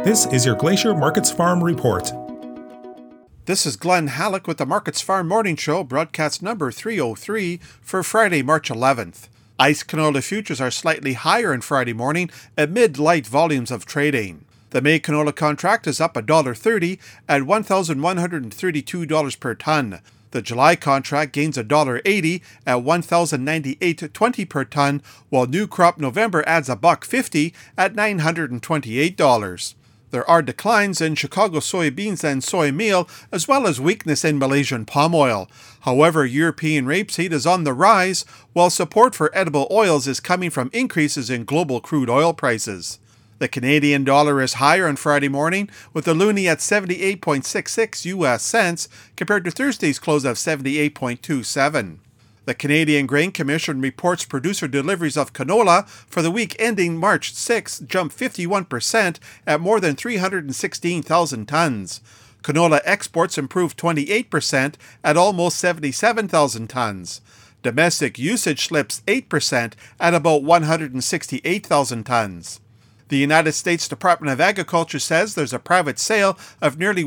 This is your Glacier Markets Farm Report. This is Glenn Halleck with the Markets Farm Morning Show, broadcast number 303 for Friday, March 11th. ICE canola futures are slightly higher in Friday morning amid light volumes of trading. The May canola contract is up $1.30 at $1,132 per ton. The July contract gains $1.80 at $1,098.20 per ton, while new crop November adds $1.50 at $928. There are declines in Chicago soybeans and soy meal, as well as weakness in Malaysian palm oil. However, European rapeseed is on the rise, while support for edible oils is coming from increases in global crude oil prices. The Canadian dollar is higher on Friday morning, with the loonie at 78.66 US cents compared to Thursday's close of 78.27. The Canadian Grain Commission reports producer deliveries of canola for the week ending March 6 jumped 51% at more than 316,000 tons. Canola exports improved 28% at almost 77,000 tons. Domestic usage slips 8% at about 168,000 tons. The United States Department of Agriculture says there's a private sale of nearly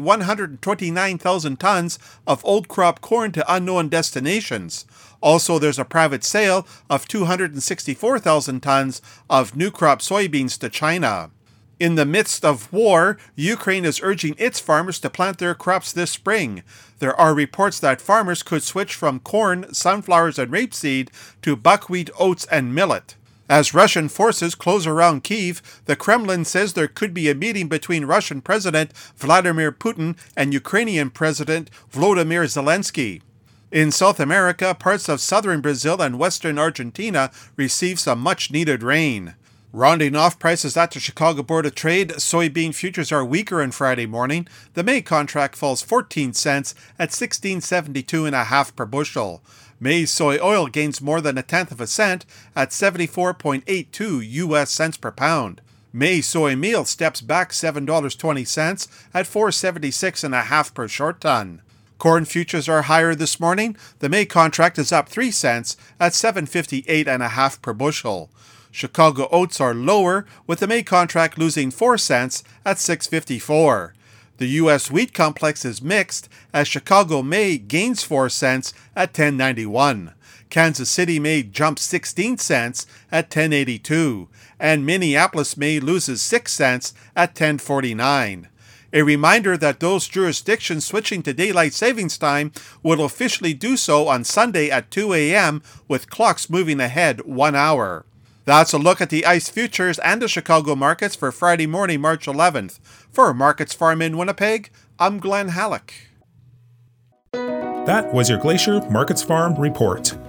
129,000 tons of old crop corn to unknown destinations. Also, there's a private sale of 264,000 tons of new crop soybeans to China. In the midst of war, Ukraine is urging its farmers to plant their crops this spring. There are reports that farmers could switch from corn, sunflowers, and rapeseed to buckwheat, oats, and millet. As Russian forces close around Kyiv, the Kremlin says there could be a meeting between Russian President Vladimir Putin and Ukrainian President Volodymyr Zelensky. In South America, parts of southern Brazil and western Argentina receive some much-needed rain. Rounding off prices at the Chicago Board of Trade, soybean futures are weaker on Friday morning. The May contract falls 14 cents at $16.72.5 per bushel. Maize soy oil gains more than 1/10 of a cent at 74.82 US cents per pound. Maize soy meal steps back $7.20 at $4.76.5 per short ton. Corn futures are higher this morning. The May contract is up 3 cents at $7.58.5 per bushel. Chicago oats are lower, with the May contract losing 4 cents at $6.54. The U.S. wheat complex is mixed, as Chicago May gains 4 cents at $10.91. Kansas City May jumps 16 cents at $10.82, and Minneapolis May loses 6 cents at $10.49. A reminder that those jurisdictions switching to daylight savings time will officially do so on Sunday at 2 a.m., with clocks moving ahead 1 hour. That's a look at the ICE futures and the Chicago markets for Friday morning, March 11th. For Markets Farm in Winnipeg, I'm Glenn Halleck. That was your Glacier Markets Farm Report.